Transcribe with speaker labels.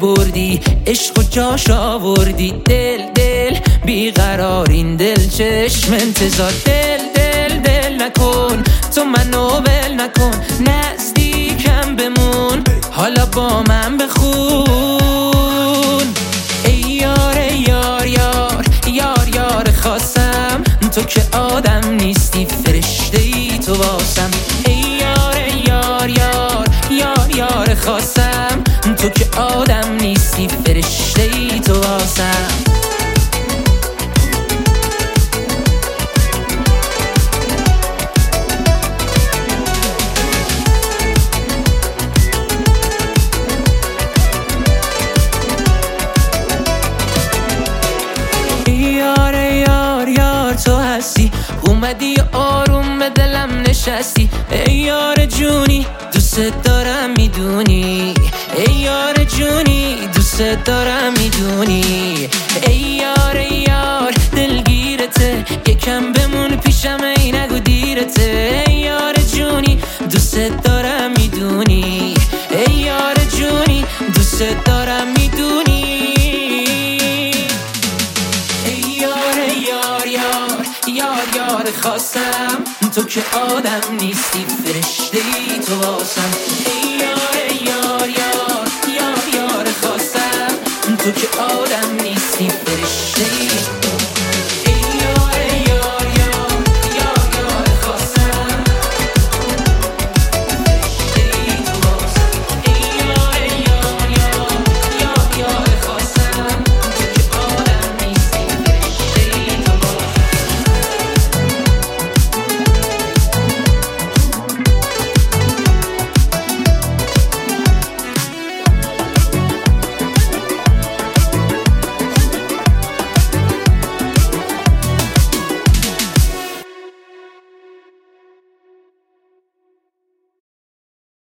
Speaker 1: بردی، عشق و جاش آوردی. دل دل بیقرار این دل چشم انتظار. دل دل دل نکن تو منو ول نکن، نزدیکم بمون حالا با من بخون. ای یار ای یار یار یار یار خواستم، تو که آدم نیستی فرشته ای تو واسم. ای یار ای یار یار یار یار خواستم، تو که آدم نیستی فرشته ای تو واسم. یار یار یار تو هستی، اومدی آروم به دلم نشستی. ای یار جونی دوست دارم میدونی، ای یار جونی دوست دارم میدونی. ای یار ای یار دلگیرته، یکم بمون پیشم ای نگو دیرته. ای یار جونی دوست دارم میدونی، ای یار جونی دوست دارم میدونی. یار یار خواستم، تو که آدم نیستی فرشته ای تو واسم.